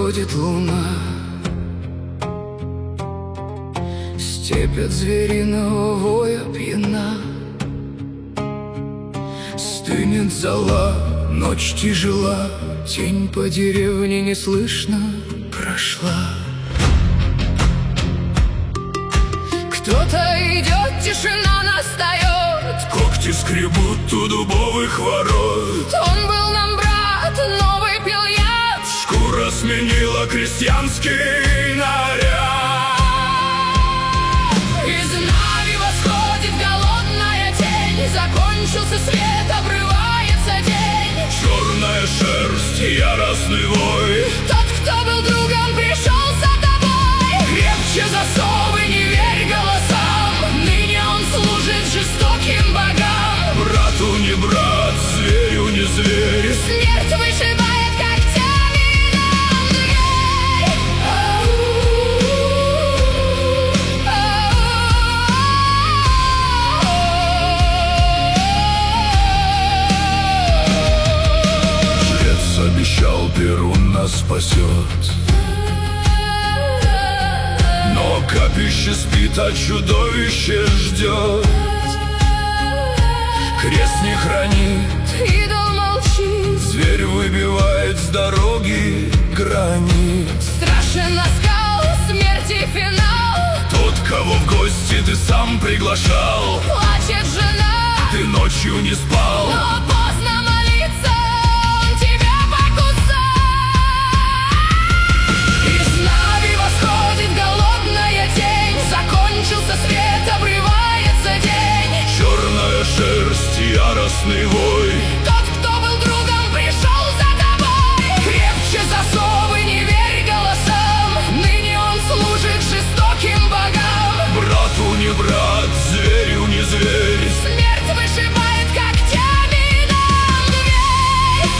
восходит луна, степь от звериного воя пьяна. Стынет зола, ночь тяжела, тень по деревне неслышно прошла. Кто-то идет, тишина настает, когти скребут у дубовых ворот. Он был нам брат, новый пил яд, шкура сменила крестьянский наряд. Из Нави восходит голодная тень, закончился свет, обрывается день. Черная шерсть, яростный вой. Тот, кто был другом, пришел за тобой. Крепче засовы, не верь голосам, ныне он служит жестоким богам. Брату не брат, зверю не зверь, смерть вышибает когтями нам дверь. Жрец обещал, Перун нас спасет, но капище спит, а чудовище ждет. Крест не хранит, идол молчит, зверь выбивает с дороги гранит. страшен оскал, смерти финал. Тот, кого в гости ты сам приглашал, Плачет жена, ты ночью не спал, но поздно молиться, он тебя покусал. Из Нави восходит голодная тень, закончился свет, обрывается день. черная шерсть, яростный вой. Тот, кто был другом, пришел за тобой. Крепче засовы, не верь голосам, ныне он служит жестоким богам. Брату не брат, зверю не зверь, смерть вышибает когтями нам дверь.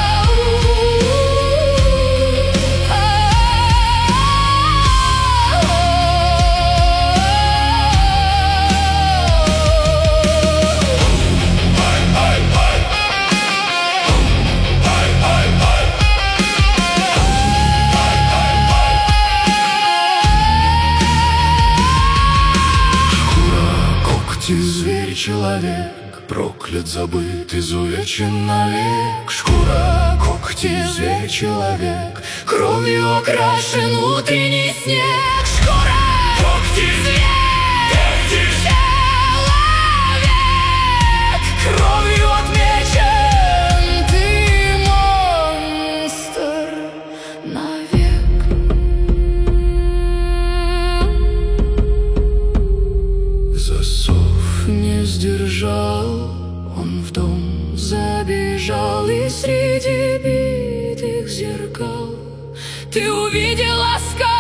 Зверь, человек, проклят, забыт, изувечен навек. Шкура, когти, зверь, человек, Кровью окрашен утренний снег. Шкура, когти, зверь, когти, человек, кровью отмечен. Ты монстр навек. засов Не сдержал, он в дом забежал, и среди битых зеркал ты увидела скал.